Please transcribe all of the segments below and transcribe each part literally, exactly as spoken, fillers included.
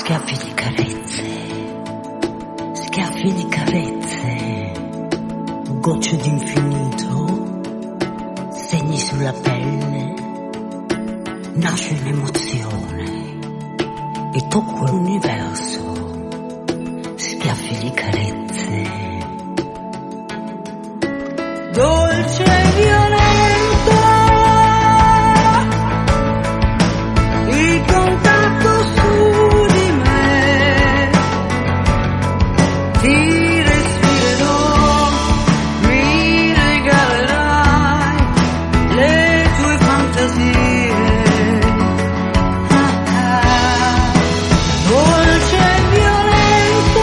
Schiaffi di carezze, schiaffi di carezze, gocce d'infinito, segni sulla pelle, nasce un'emozione e tocco l'universo, schiaffi di carezze, dolce e violento, il contatto su di me, ti respirerò, mi regalerai le tue fantasie, ah, ah, dolce e violento,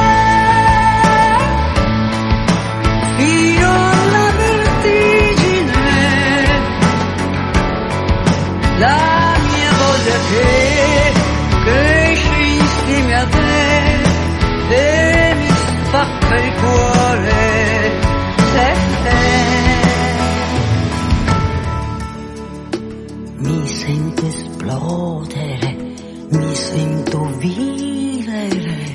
fino alla vertigine, la mia voglia che cresce insieme a te e mi spacca il cuore, se te mi sento esplodere, mi sento vivere,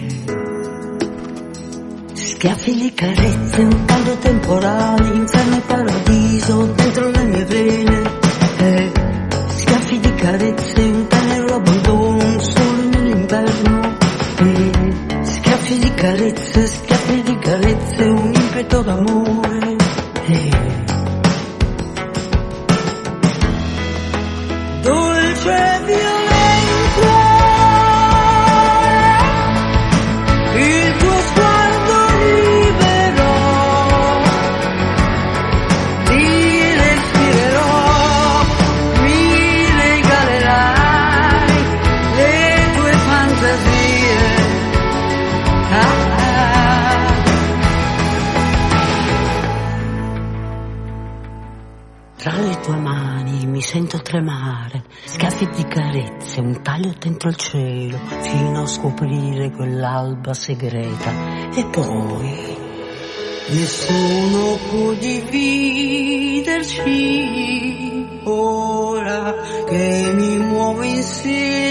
schiaffi di carezze, un caldo temporale, inferno e paradiso dentro le mie vene, eh, schiaffi di carezze, un tenero abbandono, un sole nell'inverno, eh, schiaffi di carezze, schiaffi di carezze, un impeto d'amore, eh. Dolce e violento, il tuo sguardo libero, ti respirerò, mi regalerai le tue fantasie, ah, ah. Tra le tue mani mi sento tremare, schiaffi di carezze, un taglio dentro il cielo, fino a scoprire quell'alba segreta. E poi nessuno può dividerci, ora che mi muovo insieme.